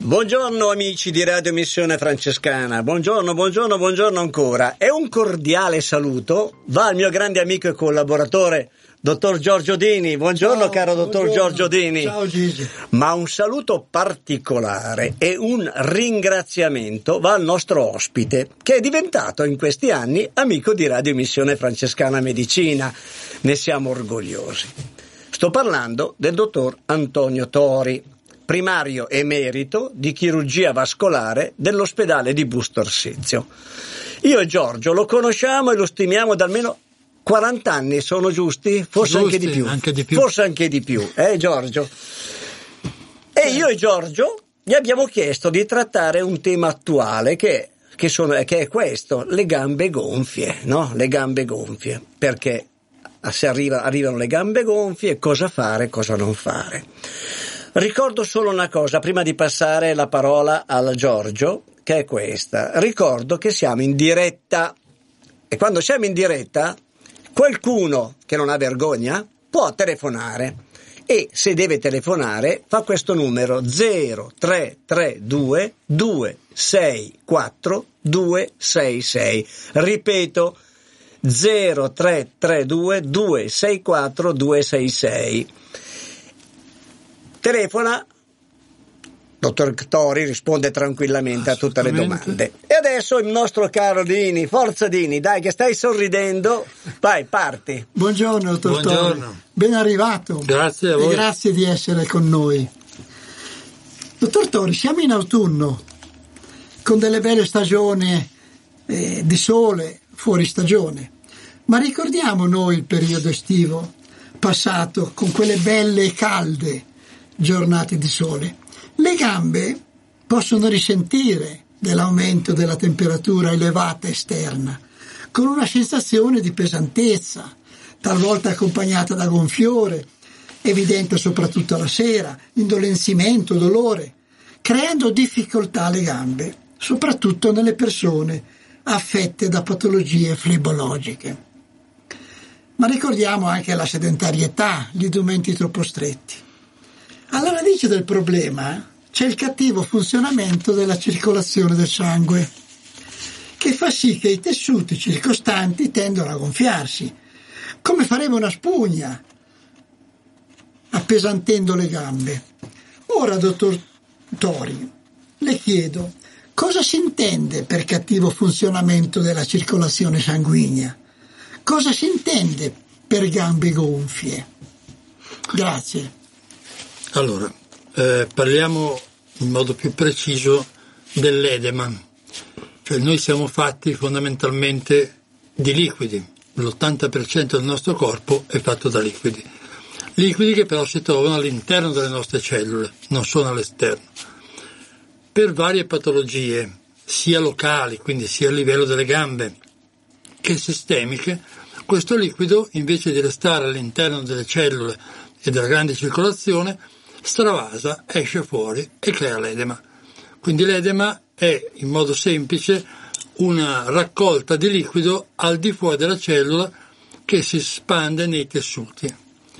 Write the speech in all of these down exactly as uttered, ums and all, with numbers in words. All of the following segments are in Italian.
Buongiorno amici di Radio Missione Francescana, buongiorno, buongiorno, buongiorno ancora. E un cordiale saluto va al mio grande amico e collaboratore, dottor Giorgio Dini. Buongiorno, ciao, caro dottor buongiorno. Giorgio Dini. Ciao Gigi. Ma un saluto particolare e un ringraziamento va al nostro ospite, che è diventato in questi anni amico di Radio Missione Francescana Medicina. Ne siamo orgogliosi. Sto parlando del dottor Antonio Tori, primario emerito di chirurgia vascolare dell'ospedale di Busto Arsizio. Io e Giorgio lo conosciamo e lo stimiamo da almeno quaranta anni, sono giusti? Forse Giusti, anche di più. Anche di più. Forse anche di più, eh Giorgio? E io e Giorgio gli abbiamo chiesto di trattare un tema attuale che, che, sono, che è questo, le gambe gonfie, no? Le gambe gonfie. Perché se arriva, arrivano le gambe gonfie, cosa fare, cosa non fare. Ricordo solo una cosa, prima di passare la parola al Giorgio, che è questa. Ricordo che siamo in diretta e quando siamo in diretta qualcuno che non ha vergogna può telefonare e se deve telefonare fa questo numero zero tre tre due due sei quattro due sei sei. Ripeto, zero tre tre due due sei quattro due sei sei. Telefona, dottor Tori risponde tranquillamente a tutte le domande. E adesso il nostro caro Dini, forza Dini, dai che stai sorridendo, vai, parti. Buongiorno dottor Buongiorno. Tori, ben arrivato. Grazie a voi. E grazie di essere con noi. Dottor Tori, siamo in autunno, con delle belle stagioni eh, di sole, fuori stagione, ma ricordiamo noi il periodo estivo passato con quelle belle e calde giornate di sole. Le gambe possono risentire dell'aumento della temperatura elevata esterna, con una sensazione di pesantezza, talvolta accompagnata da gonfiore, evidente soprattutto la sera, indolenzimento, dolore, creando difficoltà alle gambe, soprattutto nelle persone affette da patologie flebologiche. Ma ricordiamo anche la sedentarietà, gli indumenti troppo stretti. Alla radice del problema c'è il cattivo funzionamento della circolazione del sangue, che fa sì che i tessuti circostanti tendono a gonfiarsi, come farebbe una spugna, appesantendo le gambe. Ora, dottor Tori, le chiedo, cosa si intende per cattivo funzionamento della circolazione sanguigna? Cosa si intende per gambe gonfie? Grazie. Allora, eh, parliamo in modo più preciso dell'edema. Cioè noi siamo fatti fondamentalmente di liquidi, l'ottanta per cento del nostro corpo è fatto da liquidi. Liquidi che però si trovano all'interno delle nostre cellule, non sono all'esterno. Per varie patologie, sia locali, quindi sia a livello delle gambe, che sistemiche, questo liquido, invece di restare all'interno delle cellule e della grande circolazione, stravasa, esce fuori e crea l'edema. Quindi l'edema è, in modo semplice, una raccolta di liquido al di fuori della cellula che si spande nei tessuti.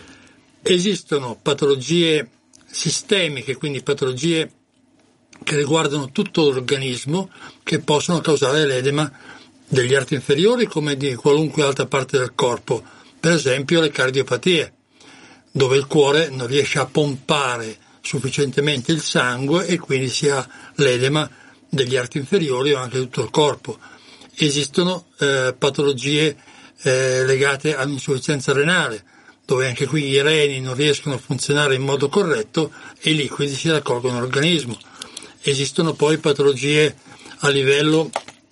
Esistono patologie sistemiche, quindi patologie che riguardano tutto l'organismo, che possono causare l'edema degli arti inferiori come di qualunque altra parte del corpo, per esempio le cardiopatie, dove il cuore non riesce a pompare sufficientemente il sangue e quindi si ha l'edema degli arti inferiori o anche di tutto il corpo. Esistono eh, patologie eh, legate all'insufficienza renale, dove anche qui i reni non riescono a funzionare in modo corretto e i liquidi si raccolgono all'organismo. Esistono poi patologie a livello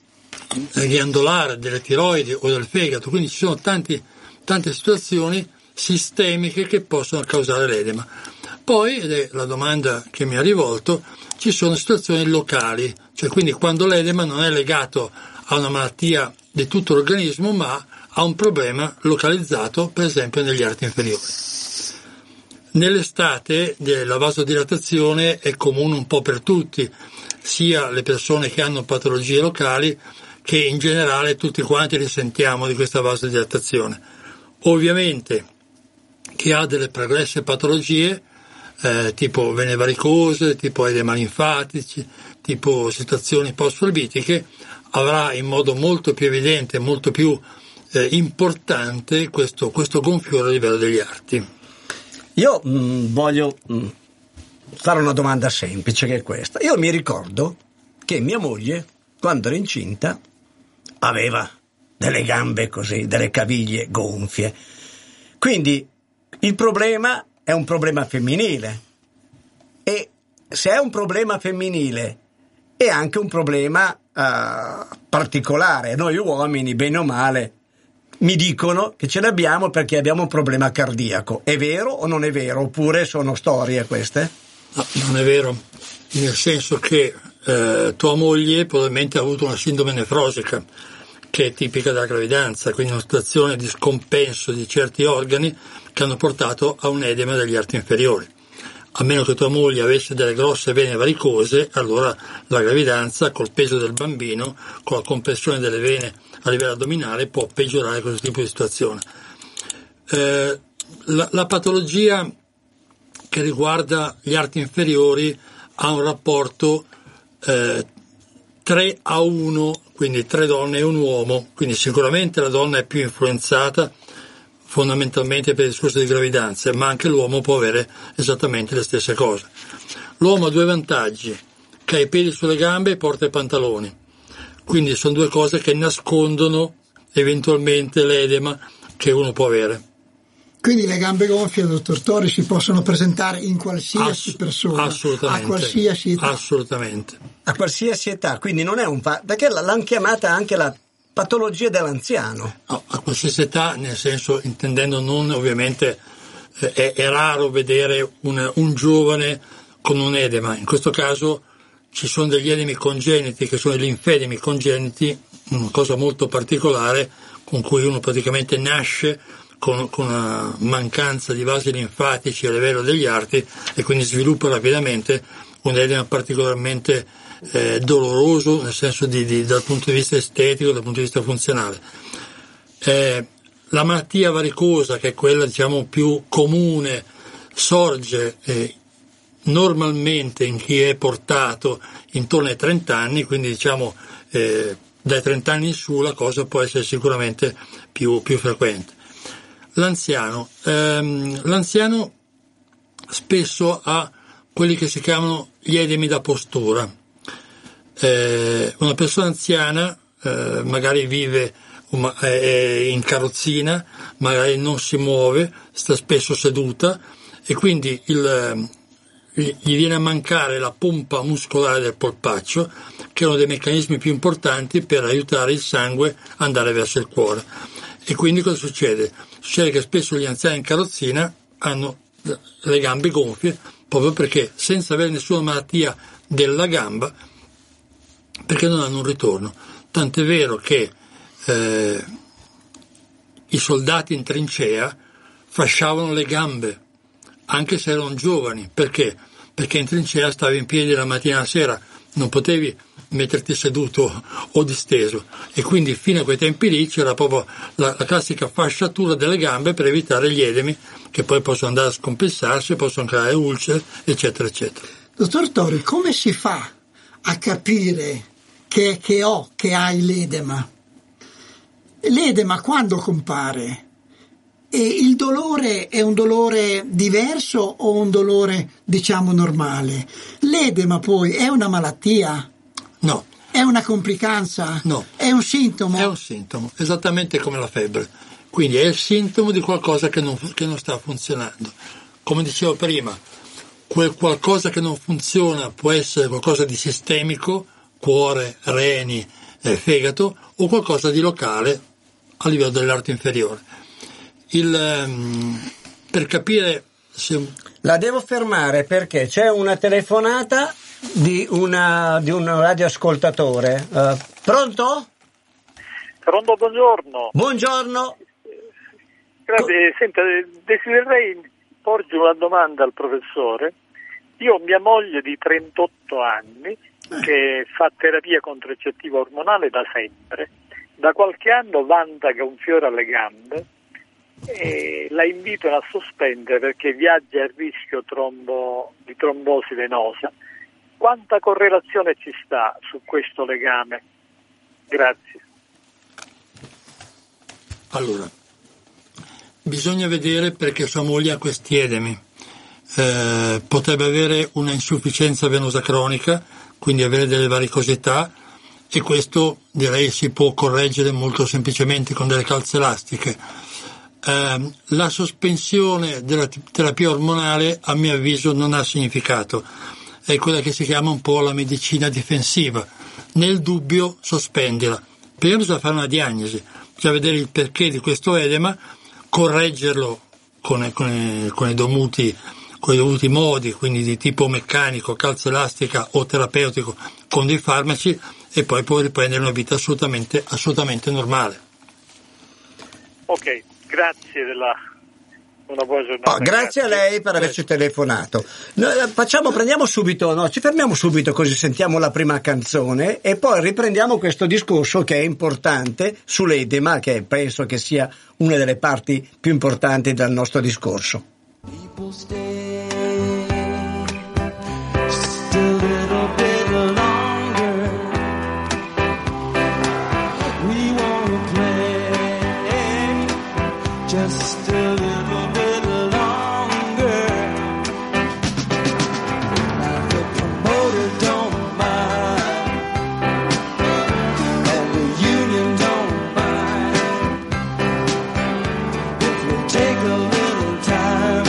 ghiandolare, delle tiroidi o del fegato, quindi ci sono tanti, tante situazioni sistemiche che possono causare l'edema. Poi, ed è la domanda che mi ha rivolto, ci sono situazioni locali, cioè quindi quando l'edema non è legato a una malattia di tutto l'organismo, ma a un problema localizzato, per esempio negli arti inferiori. Nell'estate la vasodilatazione è comune un po' per tutti, sia le persone che hanno patologie locali che in generale tutti quanti risentiamo di questa vasodilatazione. Ovviamente chi ha delle pregresse patologie eh, tipo vene varicose, tipo edema linfatici, tipo situazioni post-flebitiche, avrà in modo molto più evidente, molto più eh, importante questo, questo gonfiore a livello degli arti. Io mh, voglio mh, fare una domanda semplice, che è questa. Io mi ricordo che mia moglie, quando era incinta, aveva delle gambe così, delle caviglie gonfie. Quindi il problema è un problema femminile, e se è un problema femminile è anche un problema uh, particolare. Noi uomini, bene o male, mi dicono che ce l'abbiamo perché abbiamo un problema cardiaco. È vero o non è vero? Oppure sono storie queste? No, non è vero, nel senso che eh, tua moglie probabilmente ha avuto una sindrome nefrosica, che è tipica della gravidanza, quindi una situazione di scompenso di certi organi che hanno portato a un edema degli arti inferiori. A meno che tua moglie avesse delle grosse vene varicose, allora la gravidanza, col peso del bambino, con la compressione delle vene a livello addominale, può peggiorare questo tipo di situazione. Eh, la, la patologia che riguarda gli arti inferiori ha un rapporto eh, tre a uno, quindi tre donne e un uomo, quindi sicuramente la donna è più influenzata fondamentalmente per il discorso di gravidanza, ma anche l'uomo può avere esattamente le stesse cose. L'uomo ha due vantaggi, che ha i piedi sulle gambe e porta i pantaloni, quindi sono due cose che nascondono eventualmente l'edema che uno può avere. Quindi le gambe gonfie, dottor Tori, si possono presentare in qualsiasi Ass- persona, assolutamente, a qualsiasi età. Assolutamente. A qualsiasi età, quindi non è un fa- perché l'hanno chiamata anche la patologia dell'anziano. No, a qualsiasi età, nel senso, intendendo non ovviamente, eh, è, è raro vedere un, un giovane con un edema. In questo caso ci sono degli edemi congeniti, che sono gli linfedemi congeniti, una cosa molto particolare, con cui uno praticamente nasce con, con una mancanza di vasi linfatici a livello degli arti e quindi sviluppa rapidamente un edema particolarmente eh, doloroso, nel senso di, di, dal punto di vista estetico, dal punto di vista funzionale. Eh, la malattia varicosa, che è quella diciamo più comune, sorge eh, normalmente in chi è portato intorno ai trenta anni, quindi diciamo eh, dai trenta anni in su la cosa può essere sicuramente più, più frequente. L'anziano, ehm, l'anziano spesso ha quelli che si chiamano gli edemi da postura. Eh, una persona anziana eh, magari vive um, eh, in carrozzina, magari non si muove, sta spesso seduta e quindi il, gli viene a mancare la pompa muscolare del polpaccio, che è uno dei meccanismi più importanti per aiutare il sangue ad andare verso il cuore. E quindi cosa succede? Succede che spesso gli anziani in carrozzina hanno le gambe gonfie, proprio perché senza avere nessuna malattia della gamba, perché non hanno un ritorno. Tant'è vero che eh, i soldati in trincea fasciavano le gambe, anche se erano giovani. Perché? Perché in trincea stavi in piedi la mattina e la sera, non potevi metterti seduto o disteso, e quindi fino a quei tempi lì c'era proprio la, la classica fasciatura delle gambe per evitare gli edemi, che poi possono andare a scompensarsi, possono creare ulcere, eccetera, eccetera. Dottor Tori, come si fa a capire che, che ho, che hai l'edema? L'edema quando compare? E il dolore è un dolore diverso o un dolore, diciamo, normale? L'edema poi è una malattia? No. È una complicanza? No. È un sintomo? È un sintomo, esattamente come la febbre. Quindi è il sintomo di qualcosa che non, che non sta funzionando. Come dicevo prima, quel qualcosa che non funziona può essere qualcosa di sistemico, cuore, reni, eh, fegato, o qualcosa di locale a livello dell'arto inferiore. Il, um, per capire se... La devo fermare perché c'è una telefonata di, una, di un radioascoltatore. Uh, pronto? Pronto, buongiorno. Buongiorno. Grazie, senta, desidererei porgere una domanda al professore. Io ho mia moglie di trentotto anni che fa terapia contraccettiva ormonale da sempre. Da qualche anno vanta gonfiore alle gambe, e la invitano a sospendere perché viaggia a rischio trombo, di trombosi venosa. Quanta correlazione ci sta su questo legame? Grazie. Allora, bisogna vedere perché sua moglie ha questi edemi. Eh, potrebbe avere una insufficienza venosa cronica, quindi avere delle varicosità, e questo direi si può correggere molto semplicemente con delle calze elastiche. Eh, la sospensione della terapia ormonale, a mio avviso, non ha significato, è quella che si chiama un po' la medicina difensiva. Nel dubbio sospendila. Prima bisogna fare una diagnosi, bisogna vedere il perché di questo edema, correggerlo con, con, con i dovuti con i dovuti modi, quindi di tipo meccanico, calza elastica o terapeutico con dei farmaci, e poi può riprendere una vita assolutamente, assolutamente normale. Ok, grazie della una buona giornata. Oh, grazie, grazie a lei per averci telefonato. Noi facciamo, prendiamo subito, no, ci fermiamo subito così sentiamo la prima canzone e poi riprendiamo questo discorso che è importante sull'edema, che penso che sia una delle parti più importanti del nostro discorso. People stay just a little bit longer. We wanna play just a little bit longer. Now the promoter don't mind, and the union don't mind if we take a little time.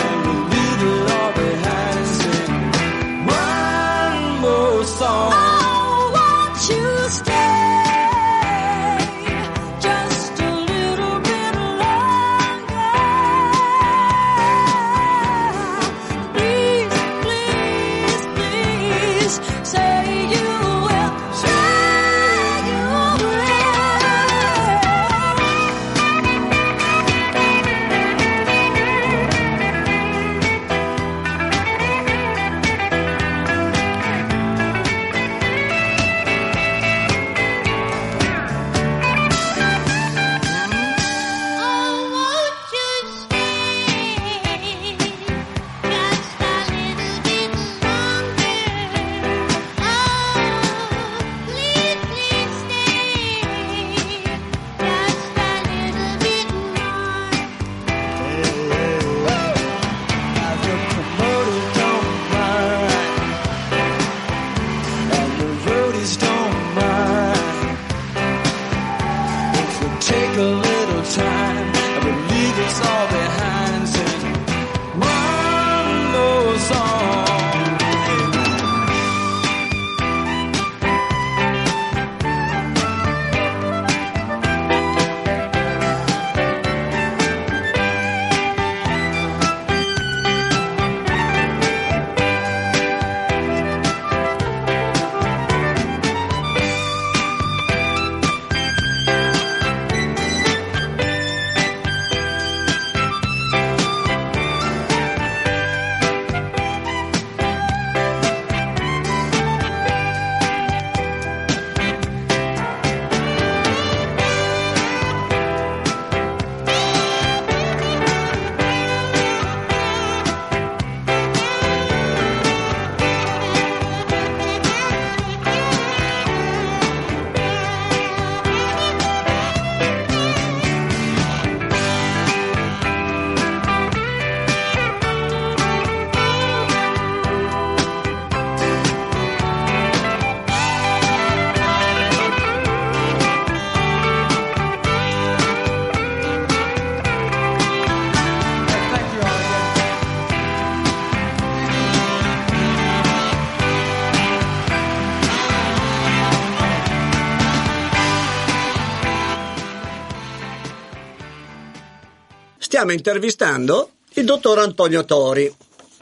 Stiamo intervistando il dottor Antonio Tori,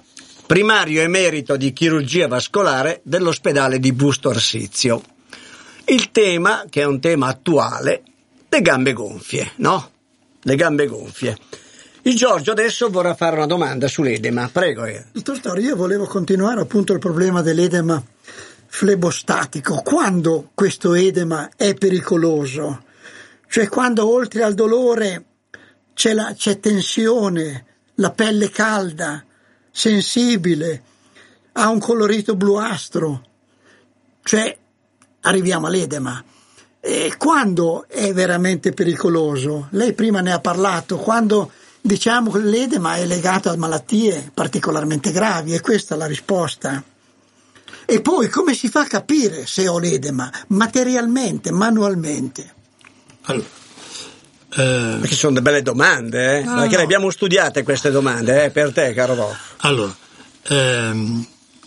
primario emerito di chirurgia vascolare dell'ospedale di Busto Arsizio. Il tema, che è un tema attuale, le gambe gonfie, no? Le gambe gonfie. Il Giorgio adesso vorrà fare una domanda sull'edema, prego. Dottor Tori, io volevo continuare appunto il problema dell'edema flebostatico. Quando questo edema è pericoloso? Cioè quando oltre al dolore c'è, la, c'è tensione, la pelle calda, sensibile, ha un colorito bluastro, cioè arriviamo all'edema. E quando è veramente pericoloso? Lei prima ne ha parlato, quando diciamo che l'edema è legato a malattie particolarmente gravi, e questa è la risposta. E poi come si fa a capire se ho l'edema? Materialmente, manualmente? Allora, eh, Perché sono delle belle domande, eh? No, Perché no. le abbiamo studiate queste domande, eh? Per te, caro Bob. allora ehm,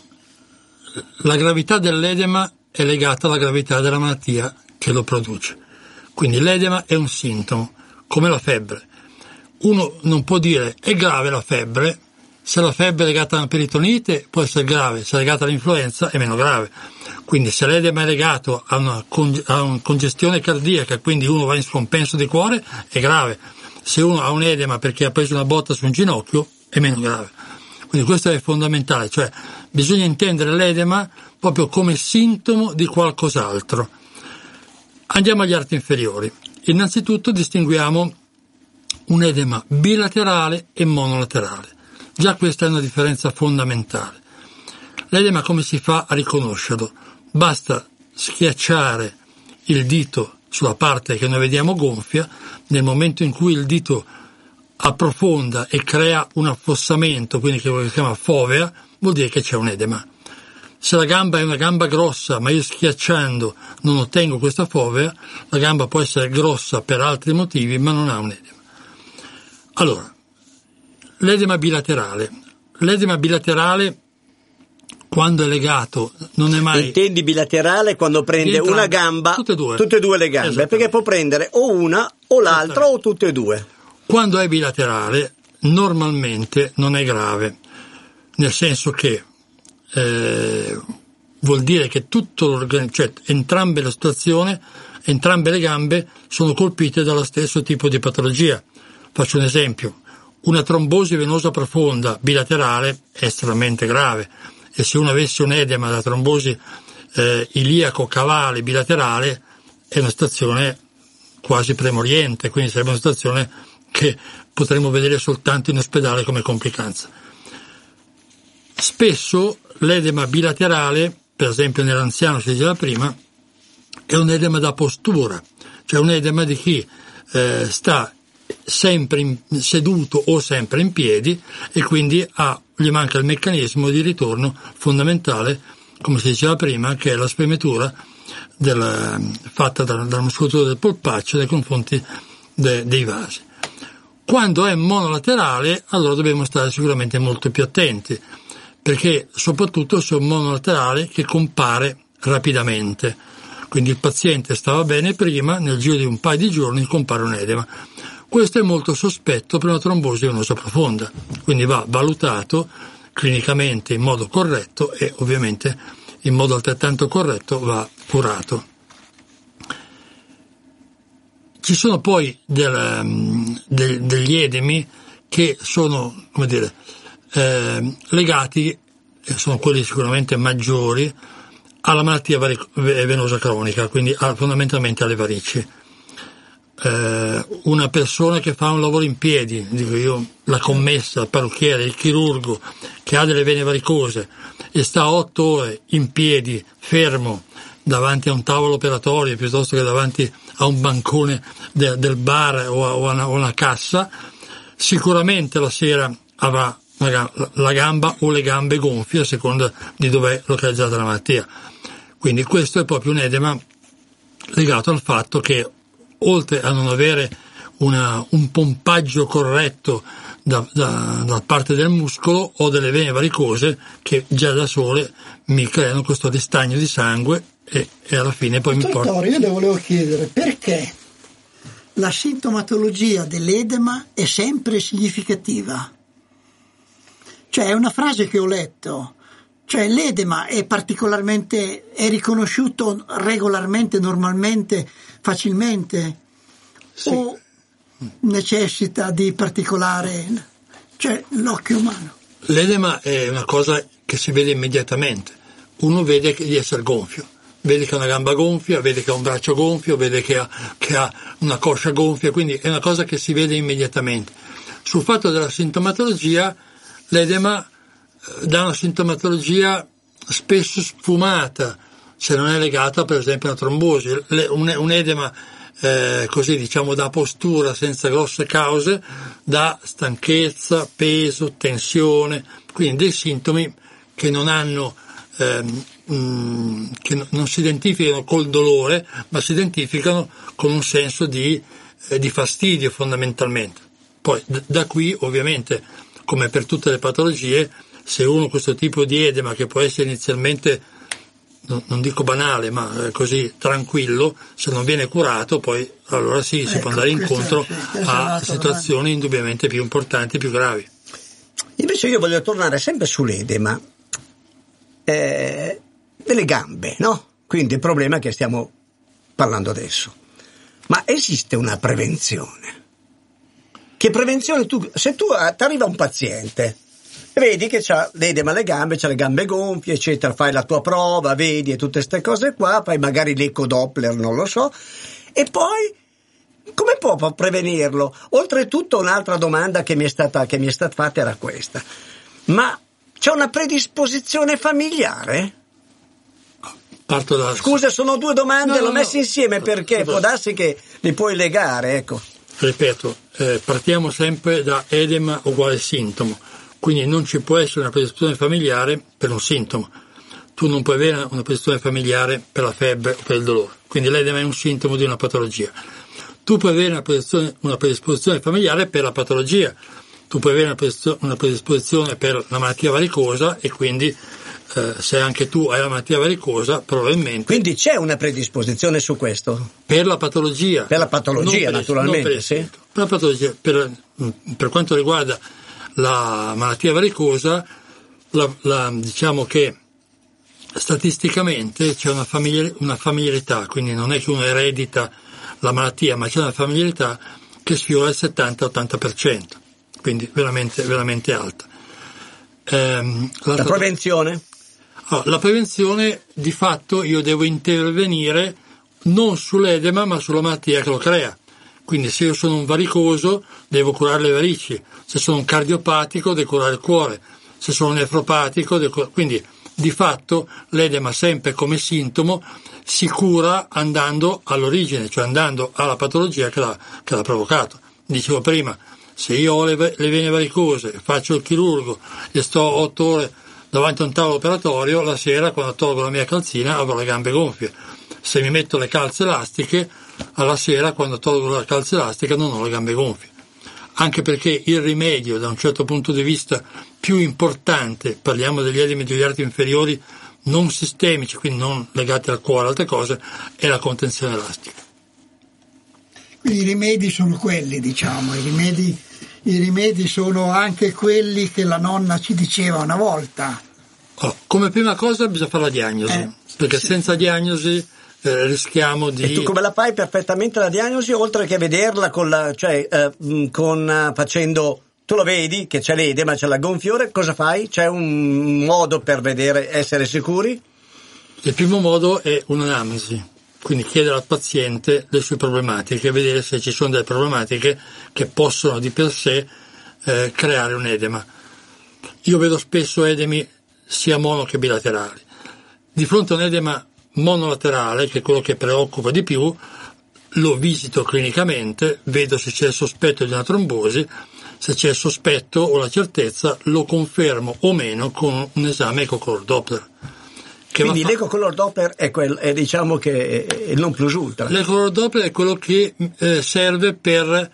la gravità dell'edema è legata alla gravità della malattia che lo produce. Quindi l'edema è un sintomo, come la febbre. Uno non può dire è grave la febbre, se la febbre è legata a una peritonite può essere grave, se è legata all'influenza è meno grave. Quindi se l'edema è legato a una, conge- a una congestione cardiaca, quindi uno va in scompenso di cuore, è grave. Se uno ha un edema perché ha preso una botta su un ginocchio, è meno grave. Quindi questo è fondamentale, cioè bisogna intendere l'edema proprio come sintomo di qualcos'altro. Andiamo agli arti inferiori. Innanzitutto distinguiamo un edema bilaterale e monolaterale. Già questa è una differenza fondamentale. L'edema come si fa a riconoscerlo? Basta schiacciare il dito sulla parte che noi vediamo gonfia, nel momento in cui il dito approfonda e crea un affossamento, quindi che si chiama fovea, vuol dire che c'è un edema. Se la gamba è una gamba grossa, ma io schiacciando non ottengo questa fovea, la gamba può essere grossa per altri motivi, ma non ha un edema. Allora, l'edema bilaterale. L'edema bilaterale, quando è legato, non è mai... Intendi bilaterale quando prende Entrambe, una gamba, tutte e due. tutte e due le gambe, Esattamente. perché può prendere o una o l'altra o tutte e due. Quando è bilaterale, normalmente non è grave, nel senso che eh, vuol dire che tutto l'organismo, cioè entrambe le situazioni, entrambe le gambe sono colpite dallo stesso tipo di patologia. Faccio un esempio: una trombosi venosa profonda bilaterale è estremamente grave, e se uno avesse un edema da trombosi eh, iliaco-cavale bilaterale è una situazione quasi premoriente, quindi sarebbe una situazione che potremmo vedere soltanto in ospedale come complicanza. Spesso l'edema bilaterale, per esempio nell'anziano si diceva prima, è un edema da postura, cioè un edema di chi eh, sta sempre in, seduto o sempre in piedi, e quindi ha, gli manca il meccanismo di ritorno fondamentale, come si diceva prima, che è la spremetura della, fatta dalla, dalla muscolatura del polpaccio nei confronti de, dei vasi. Quando è monolaterale, allora dobbiamo stare sicuramente molto più attenti, perché soprattutto se è un monolaterale che compare rapidamente. Quindi il paziente stava bene prima, nel giro di un paio di giorni compare un edema. Questo è molto sospetto per una trombosi venosa profonda, quindi va valutato clinicamente in modo corretto e ovviamente in modo altrettanto corretto va curato. Ci sono poi del, del, degli edemi che sono, come dire, eh, legati, sono quelli sicuramente maggiori, alla malattia venosa cronica, quindi a, fondamentalmente alle varici. Eh, una persona che fa un lavoro in piedi, dico io, la commessa, il parrucchiere, il chirurgo, che ha delle vene varicose e sta otto ore in piedi, fermo, davanti a un tavolo operatorio piuttosto che davanti a un bancone de, del bar o a, o a una, o una cassa, sicuramente la sera avrà la, la gamba o le gambe gonfie a seconda di dov'è localizzata la malattia. Quindi questo è proprio un edema legato al fatto che, oltre a non avere una, un pompaggio corretto da, da, da parte del muscolo, ho delle vene varicose che già da sole mi creano questo ristagno di sangue e, e alla fine poi mi porta. Dottore, io le volevo chiedere perché la sintomatologia dell'edema è sempre significativa. Cioè, è una frase che ho letto, cioè l'edema è particolarmente, è riconosciuto regolarmente, normalmente, facilmente, sì, o necessita di particolare, cioè l'occhio umano? L'edema è una cosa che si vede immediatamente, uno vede di essere gonfio, vede che ha una gamba gonfia, vede che ha un braccio gonfio, vede che ha, che ha una coscia gonfia, quindi è una cosa che si vede immediatamente. Sul fatto della sintomatologia, l'edema dà una sintomatologia spesso sfumata, se non è legata per esempio a una trombosi. Un, un edema eh, così diciamo da postura, senza grosse cause, da stanchezza, peso, tensione, quindi dei sintomi che non hanno ehm, mh, che non si identificano col dolore, ma si identificano con un senso di, eh, di fastidio fondamentalmente. Poi d- da qui ovviamente, come per tutte le patologie, se uno ha questo tipo di edema, che può essere inizialmente, non dico banale, ma così tranquillo, se non viene curato, poi allora sì, si ecco, può andare incontro è, a situazioni indubbiamente più importanti, più gravi. Invece io voglio tornare sempre sull'edema eh, delle gambe, no? Quindi il problema che stiamo parlando adesso. Ma esiste una prevenzione? Che prevenzione tu, se tu ti arriva un paziente, vedi che c'ha l'edema alle gambe, c'ha le gambe gonfie, eccetera, fai la tua prova, vedi e tutte queste cose qua, fai magari l'eco Doppler, non lo so, e poi come può prevenirlo? Oltretutto un'altra domanda che mi è stata, che mi è stata fatta era questa: ma c'è una predisposizione familiare? Parto da... Scusa, sono due domande, no, l'ho no, messe no. insieme perché no, può darsi che li puoi legare, ecco. Ripeto, eh, partiamo sempre da edema uguale sintomo, quindi non ci può essere una predisposizione familiare per un sintomo. Tu non puoi avere una predisposizione familiare per la febbre o per il dolore, quindi l'edema è un sintomo di una patologia. Tu puoi avere una predisposizione, una predisposizione familiare per la patologia, tu puoi avere una predisposizione, una predisposizione per la malattia varicosa, e quindi eh, se anche tu hai la malattia varicosa, probabilmente... Quindi c'è una predisposizione su questo? Per la patologia. Per la patologia, per naturalmente, il, per sì. Per la patologia, per, per quanto riguarda la malattia varicosa, la, la, diciamo che statisticamente c'è una, familiar, una familiarità, quindi non è che uno eredita la malattia, ma c'è una familiarità che sfiora il settanta ottanta per cento, quindi veramente, veramente alta. Ehm, la prevenzione? Oh, la prevenzione, di fatto, io devo intervenire non sull'edema, ma sulla malattia che lo crea. Quindi se io sono un varicoso, devo curare le varici; se sono un cardiopatico, devo curare il cuore; se sono un nefropatico, devo curare... Quindi, di fatto, l'edema sempre come sintomo si cura andando all'origine, cioè andando alla patologia che l'ha, che l'ha provocato. Dicevo prima, se io ho le, le vene varicose, faccio il chirurgo e sto otto ore davanti a un tavolo operatorio, la sera, quando tolgo la mia calzina, avrò le gambe gonfie. Se mi metto le calze elastiche, alla sera, quando tolgo la calza elastica, non ho le gambe gonfie. Anche perché il rimedio, da un certo punto di vista più importante, parliamo degli edemi degli arti inferiori non sistemici, quindi non legati al cuore, altre cose, è la contenzione elastica. Quindi i rimedi sono quelli, diciamo, i rimedi, i rimedi sono anche quelli che la nonna ci diceva una volta. Oh, come prima cosa bisogna fare la diagnosi, eh, perché sì. senza diagnosi eh, rischiamo di... E tu come la fai perfettamente la diagnosi, oltre che vederla con la, cioè eh, con uh, facendo, tu lo vedi che c'è l'edema, c'è la gonfiore, cosa fai? C'è un modo per vedere, essere sicuri? Il primo modo è un'anamnesi, quindi chiedere al paziente le sue problematiche, vedere se ci sono delle problematiche che possono di per sé eh, creare un edema. Io vedo spesso edemi sia mono che bilaterali. Di fronte a un edema monolaterale, che è quello che preoccupa di più, lo visito clinicamente, vedo se c'è il sospetto di una trombosi; se c'è il sospetto o la certezza, lo confermo o meno con un esame ecocolor Doppler. Che Quindi fa... l'ecocolor Doppler è, quel, è diciamo che è il non plus ultra. L'ecocolor Doppler è quello che eh, serve per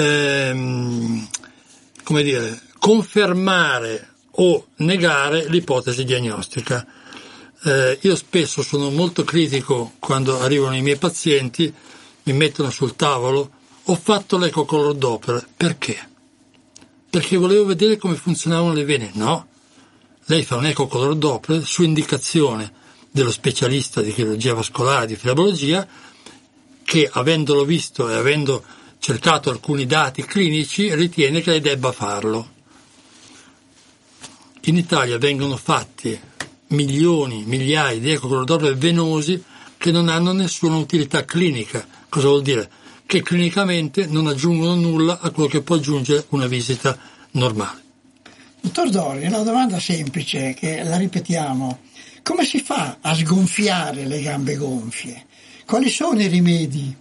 ehm, come dire, confermare o negare l'ipotesi diagnostica. Eh, io spesso sono molto critico quando arrivano i miei pazienti, mi mettono sul tavolo: ho fatto l'ecocolor Doppler. Perché? Perché volevo vedere come funzionavano le vene. No, lei fa un ecocolor Doppler su indicazione dello specialista di chirurgia vascolare, di flebologia, che, avendolo visto e avendo cercato alcuni dati clinici, ritiene che lei debba farlo. In Italia vengono fatti milioni, migliaia di ecocolor Doppler venosi che non hanno nessuna utilità clinica. Cosa vuol dire? Che clinicamente non aggiungono nulla a quello che può aggiungere una visita normale. Dottor Dori, una domanda semplice che la ripetiamo. Come si fa a sgonfiare le gambe gonfie? Quali sono i rimedi?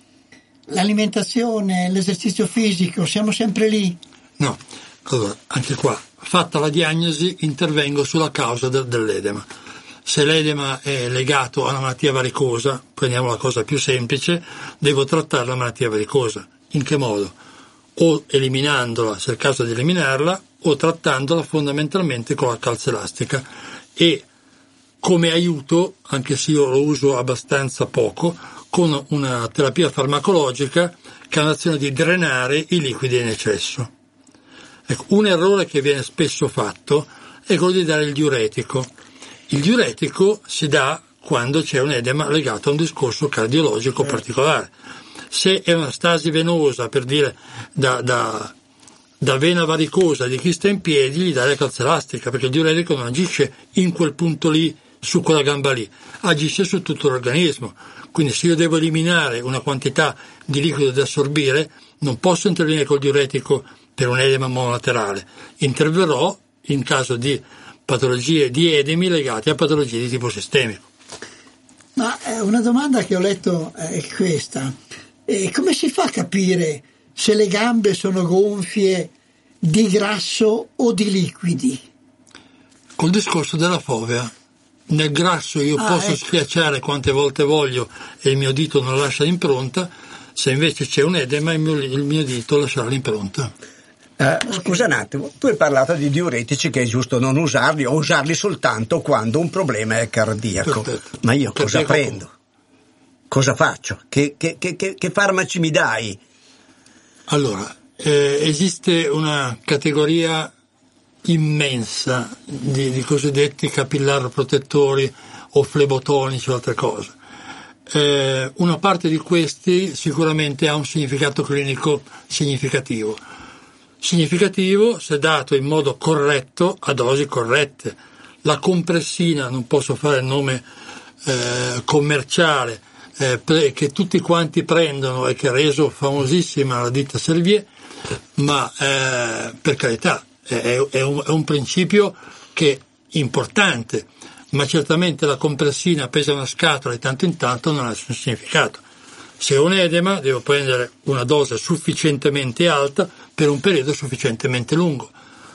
L'alimentazione, l'esercizio fisico, siamo sempre lì? No, allora, anche qua, fatta la diagnosi, intervengo sulla causa del, dell'edema. Se l'edema è legato a una malattia varicosa, prendiamo la cosa più semplice, devo trattare la malattia varicosa. In che modo? O eliminandola, se è il caso di eliminarla, o trattandola fondamentalmente con la calza elastica. E come aiuto, anche se io lo uso abbastanza poco, con una terapia farmacologica che ha l'azione di drenare i liquidi in eccesso. Ecco, un errore che viene spesso fatto è quello di dare il diuretico. Il diuretico si dà quando c'è un edema legato a un discorso cardiologico particolare. Se è una stasi venosa, per dire da, da, da vena varicosa di chi sta in piedi, gli dai la calza elastica, perché il diuretico non agisce in quel punto lì, su quella gamba lì, agisce su tutto l'organismo. Quindi se io devo eliminare una quantità di liquido da assorbire, non posso intervenire col diuretico per un edema monolaterale. Interverrò in caso di patologie di edemi legate a patologie di tipo sistemico. Ma eh, una domanda che ho letto è questa. Eh, come si fa a capire se le gambe sono gonfie di grasso o di liquidi? Col discorso della fovea. Nel grasso io ah, posso ecco. schiacciare quante volte voglio e il mio dito non lascia l'impronta, se invece c'è un edema il mio, il mio dito lascerà l'impronta. Eh, scusa un attimo, tu hai parlato di diuretici che è giusto non usarli o usarli soltanto quando un problema è cardiaco. Perfetto. Ma io cosa Perfetto. prendo? Cosa faccio? Che, che, che, che farmaci mi dai? Allora, eh, esiste una categoria immensa di, di cosiddetti capillar protettori o flebotonici o altre cose. Eh, una parte di questi sicuramente ha un significato clinico significativo. Significativo se dato in modo corretto a dosi corrette. La compressina, non posso fare il nome eh, commerciale, eh, pre, che tutti quanti prendono e che ha reso famosissima la ditta Servier, ma eh, per carità è, è, un, è un principio che è importante, ma certamente la compressina pesa una scatola e tanto in tanto non ha nessun significato. Se ho un edema devo prendere una dose sufficientemente alta per un periodo sufficientemente lungo,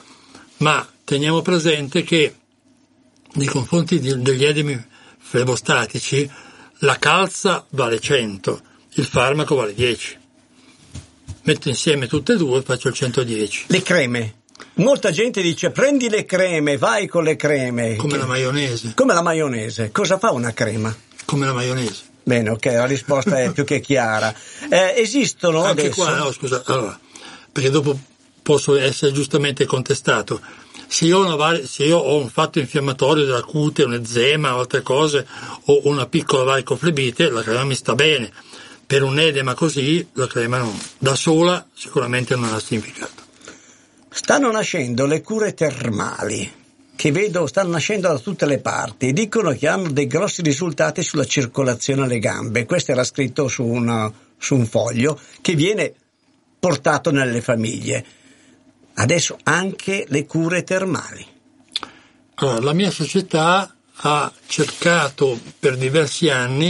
ma teniamo presente che nei confronti di, degli edemi flebostatici la calza vale cento, il farmaco vale dieci. Metto insieme tutte e due e faccio il centodieci. Le creme. Molta gente dice prendi le creme, vai con le creme. Come che... la maionese. Come la maionese. Cosa fa una crema? Come la maionese. Bene, ok, la risposta è più che chiara. Eh, esistono Anche adesso... qua, no, scusa, allora, perché dopo posso essere giustamente contestato. Se io, ho una, se io ho un fatto infiammatorio della cute, un eczema o altre cose, o una piccola varicoflebite, la crema mi sta bene. Per un edema così, la crema non, da sola sicuramente non ha significato. Stanno nascendo le cure termali, che vedo stanno nascendo da tutte le parti, dicono che hanno dei grossi risultati sulla circolazione alle gambe. Questo era scritto su, una, su un foglio che viene portato nelle famiglie. Adesso anche le cure termali. Allora, la mia società ha cercato per diversi anni,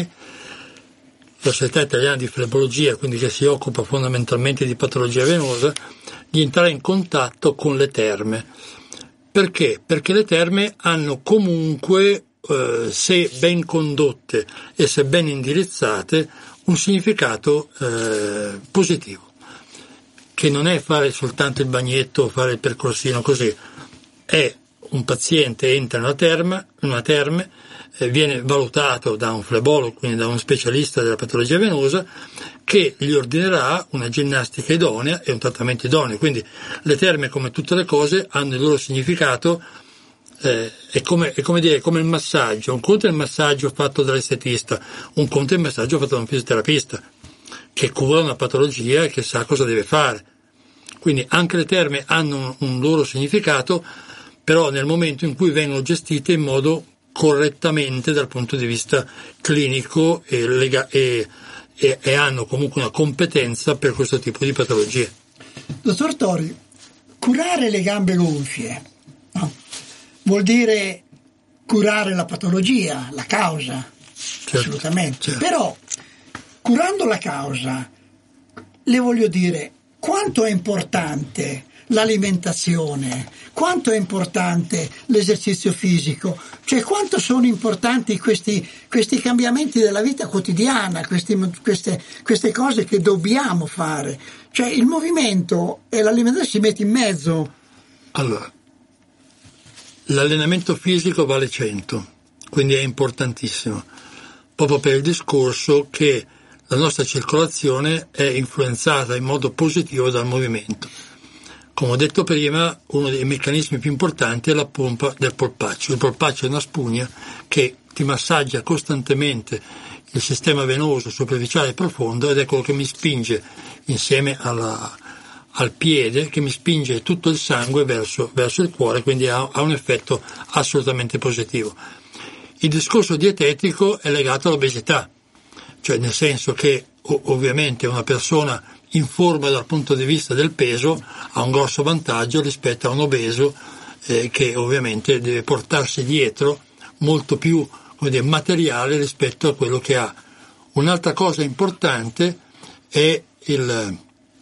la Società Italiana di Flebologia, quindi che si occupa fondamentalmente di patologia venosa, di entrare in contatto con le terme. Perché? Perché le terme hanno comunque, eh, se ben condotte e se ben indirizzate, un significato eh, positivo, che non è fare soltanto il bagnetto o fare il percorsino così, è un paziente entra in una terma, in una terme, eh, viene valutato da un flebologo, quindi da uno specialista della patologia venosa, che gli ordinerà una ginnastica idonea e un trattamento idoneo. Quindi le terme, come tutte le cose, hanno il loro significato, eh, è, come, è come dire, come il massaggio. Un conto è il massaggio fatto dall'estetista, un conto è il massaggio fatto da un fisioterapista, che cura una patologia e che sa cosa deve fare. Quindi anche le terme hanno un, un loro significato, però nel momento in cui vengono gestite in modo correttamente dal punto di vista clinico e, lega- e, e, e hanno comunque una competenza per questo tipo di patologie. Dottor Tori, curare le gambe gonfie, no? Vuol dire curare la patologia, la causa, Certo, assolutamente. certo. Però, curando la causa, le voglio dire quanto è importante l'alimentazione, quanto è importante l'esercizio fisico, cioè quanto sono importanti questi, questi cambiamenti della vita quotidiana, questi, queste, queste cose che dobbiamo fare. Cioè il movimento e l'alimentazione si mette in mezzo. Allora, l'allenamento fisico vale cento, quindi è importantissimo, proprio per il discorso che la nostra circolazione è influenzata in modo positivo dal movimento. Come ho detto prima, uno dei meccanismi più importanti è la pompa del polpaccio. Il polpaccio è una spugna che ti massaggia costantemente il sistema venoso superficiale e profondo ed è quello che mi spinge, insieme alla, al piede, che mi spinge tutto il sangue verso, verso il cuore, quindi ha, ha un effetto assolutamente positivo. Il discorso dietetico è legato all'obesità, cioè nel senso che ovviamente una persona in forma dal punto di vista del peso ha un grosso vantaggio rispetto a un obeso eh, che ovviamente deve portarsi dietro molto più, come dire, materiale rispetto a quello che ha. Un'altra cosa importante è il,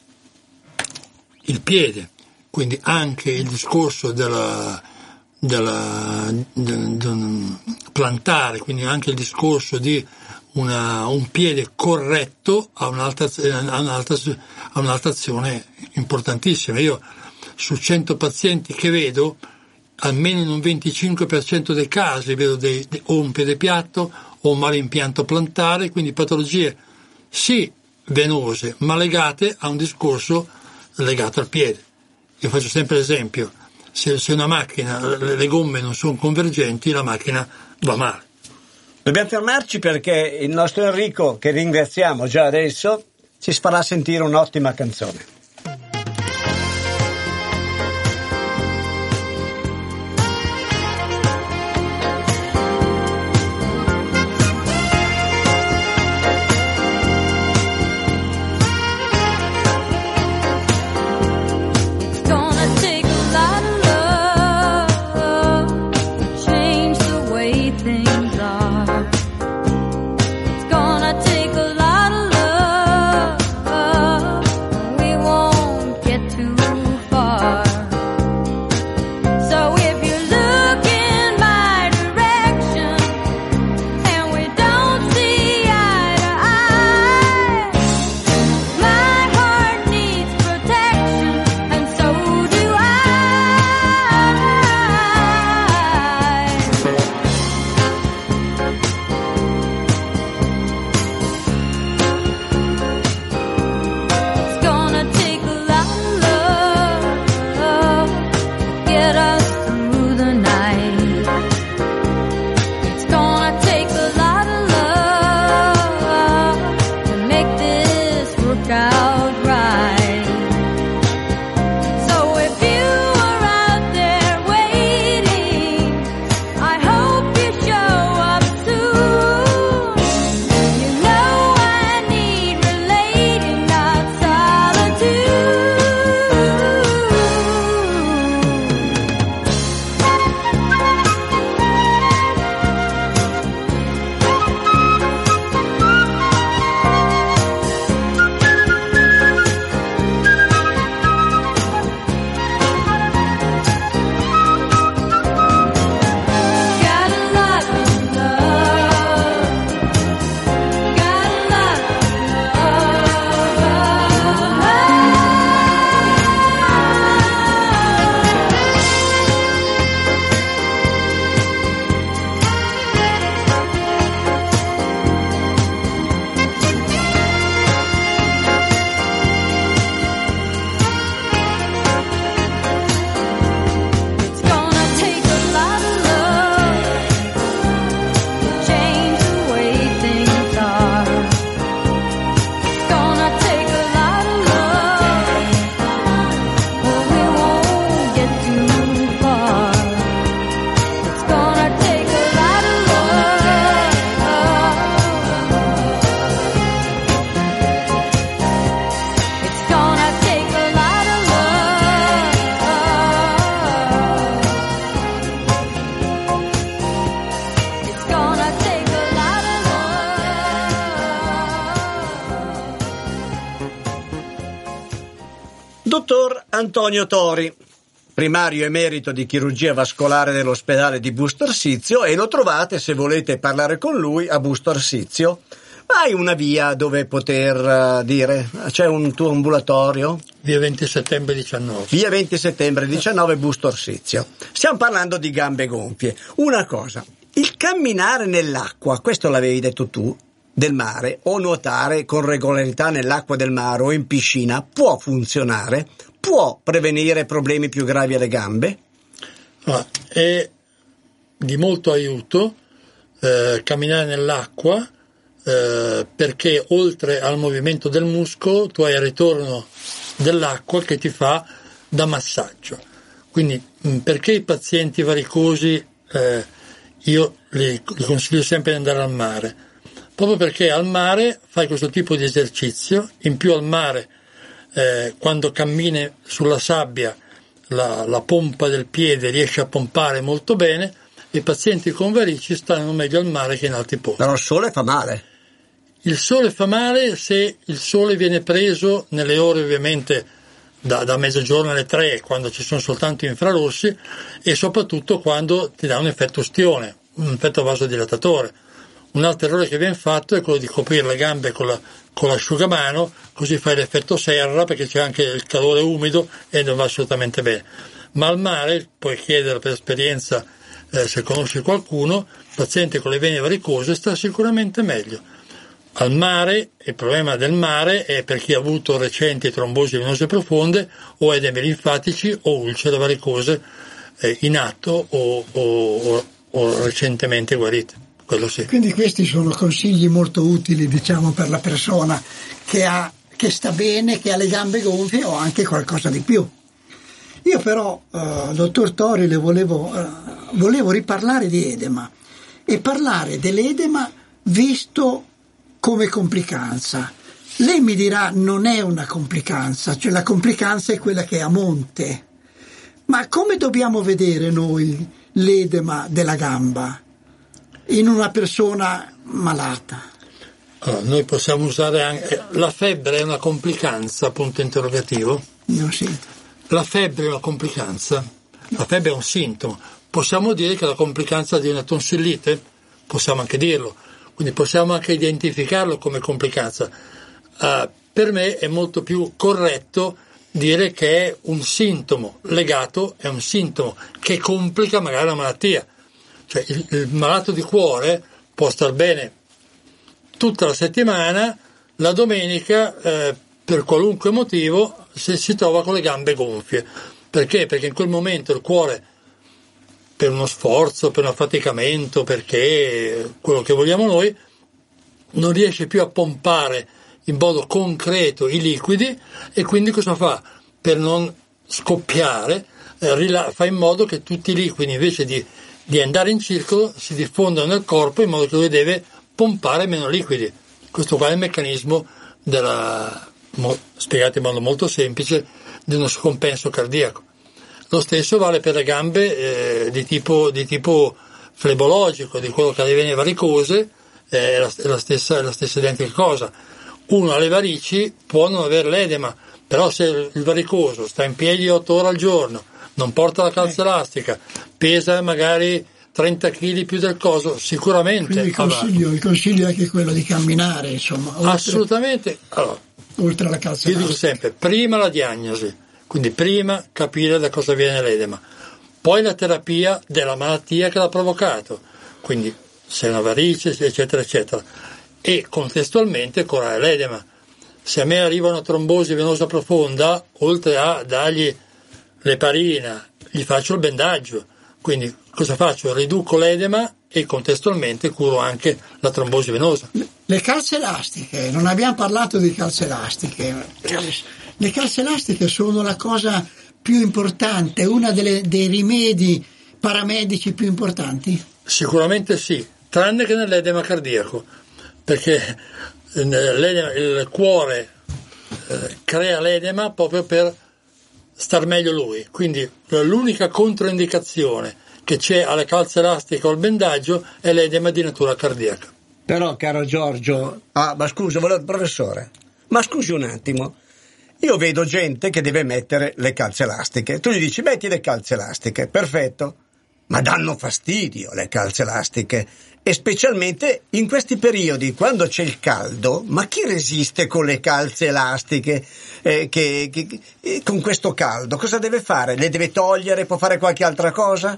il piede, quindi anche il discorso della, della del, del plantare, quindi anche il discorso di Una, un piede corretto ha un'altra, ha, un'altra, ha un'altra azione importantissima. Io su cento pazienti che vedo, almeno in un venticinque per cento dei casi vedo dei, dei, o un piede piatto o un malimpianto plantare, quindi patologie sì venose ma legate a un discorso legato al piede. Io faccio sempre l'esempio, se, se una macchina, le gomme non sono convergenti, la macchina va male. Dobbiamo fermarci perché il nostro Enrico, che ringraziamo già adesso, ci farà sentire un'ottima canzone. Gonna take a lot of love. Dottor Antonio Tori, primario emerito di chirurgia vascolare dell'ospedale di Busto Arsizio, e lo trovate, se volete parlare con lui, a Busto Arsizio. Ma hai una via dove poter uh, dire? C'è un tuo ambulatorio? Via venti settembre diciannove. Via venti settembre diciannove, Busto Arsizio. Stiamo parlando di gambe gonfie. Una cosa, il camminare nell'acqua, questo l'avevi detto tu, del mare, o nuotare con regolarità nell'acqua del mare o in piscina, può funzionare? Può prevenire problemi più gravi alle gambe? Ah, è di molto aiuto eh, camminare nell'acqua, eh, perché oltre al movimento del muscolo tu hai il ritorno dell'acqua che ti fa da massaggio. Quindi mh, perché i pazienti varicosi eh, io li, li consiglio sempre di andare al mare? Proprio perché al mare fai questo tipo di esercizio, in più al mare eh, quando cammini sulla sabbia la, la pompa del piede riesce a pompare molto bene, e i pazienti con varici stanno meglio al mare che in altri posti. Però il sole fa male. Il sole fa male se il sole viene preso nelle ore ovviamente da, da mezzogiorno alle tre, quando ci sono soltanto infrarossi, e soprattutto quando ti dà un effetto ustione, un effetto vasodilatatore. Un altro errore che viene fatto è quello di coprire le gambe con, la, con l'asciugamano, così fai l'effetto serra, perché c'è anche il calore umido e non va assolutamente bene. Ma al mare puoi chiedere per esperienza, eh, se conosci qualcuno, paziente con le vene varicose sta sicuramente meglio. Al mare, il problema del mare è per chi ha avuto recenti trombosi venose profonde o edemi linfatici o ulcere varicose eh, in atto o, o, o recentemente guarite. Quello sì. Quindi questi sono consigli molto utili, diciamo, per la persona che ha, che sta bene, che ha le gambe gonfie o anche qualcosa di più. Io però, eh, dottor Tori, le volevo, eh, volevo riparlare di edema e parlare dell'edema visto come complicanza. Lei mi dirà non è una complicanza, cioè la complicanza è quella che è a monte. Ma come dobbiamo vedere noi l'edema della gamba in una persona malata? Allora, noi possiamo usare anche la febbre, è una complicanza, punto interrogativo. Non sento. La febbre è una complicanza, la febbre è un sintomo. Possiamo dire che è la complicanza di una tonsillite? Possiamo anche dirlo. Quindi possiamo anche identificarlo come complicanza. Uh, per me è molto più corretto dire che è un sintomo legato, è un sintomo che complica magari la malattia. Cioè il, il malato di cuore può star bene tutta la settimana, la domenica eh, per qualunque motivo se si trova con le gambe gonfie. Perché? Perché in quel momento il cuore, per uno sforzo, per un affaticamento, perché quello che vogliamo noi, non riesce più a pompare in modo concreto i liquidi, e quindi cosa fa? Per non scoppiare, eh, fa in modo che tutti i liquidi, invece di, di andare in circolo, si diffondano nel corpo in modo che lui deve pompare meno liquidi. Questo qua è il meccanismo della, spiegato in modo molto semplice, di uno scompenso cardiaco. Lo stesso vale per le gambe eh, di tipo, di tipo flebologico, di quello che ha le vene varicose, eh, è, la, è, la stessa, è la stessa identica cosa. Uno ha le varici, può non avere l'edema, però se il varicoso sta in piedi otto ore al giorno, non porta la calza elastica, pesa magari trenta chili più del coso, sicuramente. Quindi il consiglio, il consiglio è anche quello di camminare, insomma. Oltre, assolutamente. Allora, oltre alla calza io elastica. dico sempre, prima la diagnosi. Quindi prima capire da cosa viene l'edema, poi la terapia della malattia che l'ha provocato, quindi se è una varice, eccetera, eccetera, e contestualmente curare l'edema. Se a me arriva una trombosi venosa profonda, oltre a dargli l'eparina, gli faccio il bendaggio, quindi cosa faccio? Riduco l'edema e contestualmente curo anche la trombosi venosa. Le calze elastiche, non abbiamo parlato di calze elastiche. Le calze elastiche sono la cosa più importante, una delle, dei rimedi paramedici più importanti? Sicuramente sì, tranne che nell'edema cardiaco, perché l'edema, il cuore eh, crea l'edema proprio per star meglio lui, quindi l'unica controindicazione che c'è alle calze elastiche o al bendaggio è l'edema di natura cardiaca. Però, caro Giorgio, ah, ma scusa, volevo, professore, ma scusi un attimo, Io vedo gente che deve mettere le calze elastiche. Tu gli dici metti le calze elastiche, perfetto, ma danno fastidio le calze elastiche. E specialmente in questi periodi, quando c'è il caldo, ma chi resiste con le calze elastiche, eh, che, che, che, con questo caldo? Cosa deve fare? Le deve togliere? Può fare qualche altra cosa?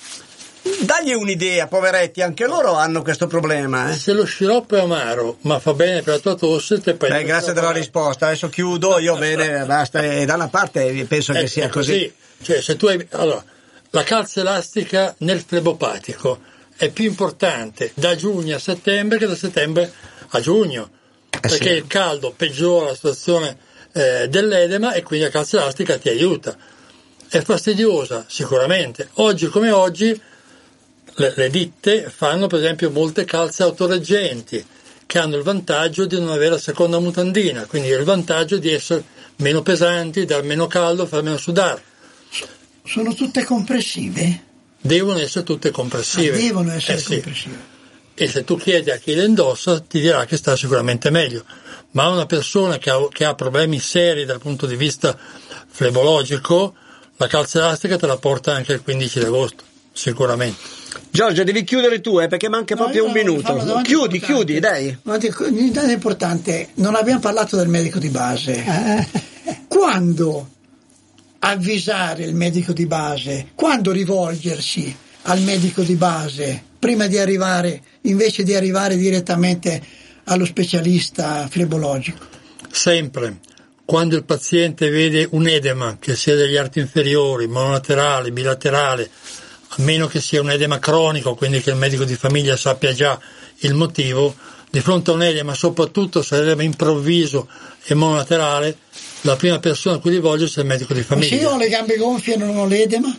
Dagli un'idea, poveretti, anche loro hanno questo problema. Eh? Se lo sciroppo è amaro, ma fa bene per la tua tosse, te Beh, grazie della risposta. Adesso chiudo, io bene, basta. E da una parte penso che eh, sia è così. così. Cioè, se tu hai... allora, la calza elastica nel flebopatico è più importante da giugno a settembre che da settembre a giugno, eh perché sì. il caldo peggiora la situazione eh, dell'edema e quindi la calza elastica ti aiuta. È fastidiosa sicuramente. Oggi come oggi le, le ditte fanno per esempio molte calze autoreggenti che hanno il vantaggio di non avere la seconda mutandina, quindi il vantaggio di essere meno pesanti, dar meno caldo, far meno sudare. Sono tutte compressive? Devono essere tutte compressive. Ah, devono essere eh, sì. compressive. E se tu chiedi a chi le indossa ti dirà che sta sicuramente meglio, ma una persona che ha, che ha problemi seri dal punto di vista flebologico, la calza elastica te la porta anche il quindici di agosto, sicuramente. Giorgio, devi chiudere tu, eh, perché manca No, proprio io un no, minuto. fallo davanti Chiudi, importante. chiudi, dai. Guardi, è importante, non abbiamo parlato del medico di base. Quando avvisare il medico di base? Quando rivolgersi al medico di base? Prima di arrivare, invece di arrivare direttamente allo specialista flebologico? Sempre. Quando il paziente vede un edema, che sia degli arti inferiori, monolaterale, bilaterale, a meno che sia un edema cronico, quindi che il medico di famiglia sappia già il motivo, di fronte a un edema, soprattutto se l'edema improvviso e monolaterale, la prima persona a cui rivolgersi è il medico di Ma famiglia. se io ho le gambe gonfie e non ho l'edema?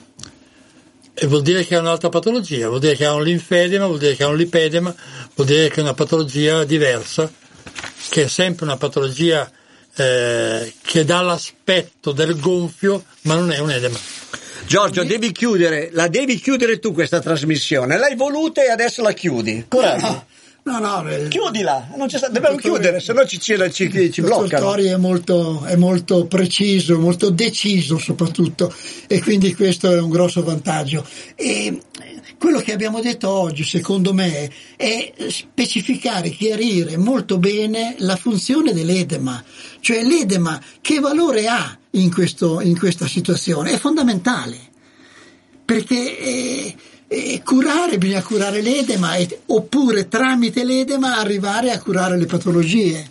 E vuol dire che ha un'altra patologia, vuol dire che ha un linfedema, vuol dire che ha un lipedema, vuol dire che è una patologia diversa, che è sempre una patologia eh, che dà l'aspetto del gonfio, ma non è un edema. Giorgio, devi chiudere, la devi chiudere tu questa trasmissione. L'hai voluta e adesso la chiudi. Coraggio. No, no, no. Chiudila, non c'è sta- dobbiamo chiudere, se no ci, ci, ci, ci Il bloccano. Tori è molto, è molto preciso, molto deciso soprattutto, e quindi questo è un grosso vantaggio. E quello che abbiamo detto oggi, secondo me, è specificare, chiarire molto bene la funzione dell'edema, cioè l'edema che valore ha in, questo, in questa situazione, è fondamentale, perché eh, eh, curare, bisogna curare l'edema e, oppure tramite l'edema arrivare a curare le patologie.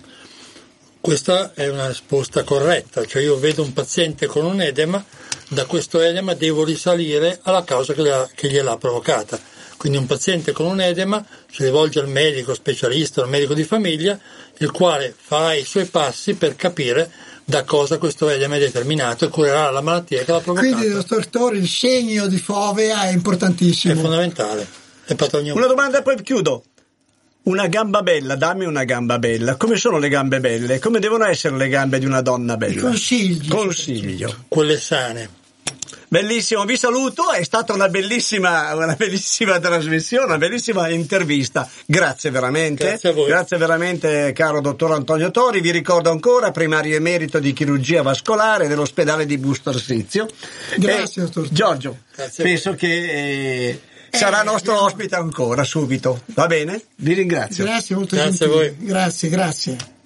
Questa è una risposta corretta, cioè io vedo un paziente con un edema, da questo edema devo risalire alla causa che, gliela, che gliel'ha provocata. Quindi un paziente con un edema si rivolge al medico specialista, al medico di famiglia, il quale farà i suoi passi per capire da cosa questo edema è determinato e curerà la malattia che l'ha provocata. Quindi, dottor Tori, il segno di fovea è importantissimo. È fondamentale. È patogno- Una domanda e poi chiudo. Una gamba bella, dammi una gamba bella. Come sono le gambe belle? Come devono essere le gambe di una donna bella? Consigli. Consiglio. Quelle sane. Bellissimo, vi saluto, è stata una bellissima, una bellissima trasmissione, una bellissima intervista. Grazie veramente. Grazie a voi. Grazie veramente, caro dottor Antonio Tori. Vi ricordo ancora, primario emerito di chirurgia vascolare dell'ospedale di Busto Arsizio. Grazie, E, dottor Tori. Giorgio, Grazie. penso che eh, sarà Eh, nostro abbiamo- ospite ancora subito. Va bene? Vi ringrazio. Grazie, molto Grazie a gentili. voi. Grazie, grazie.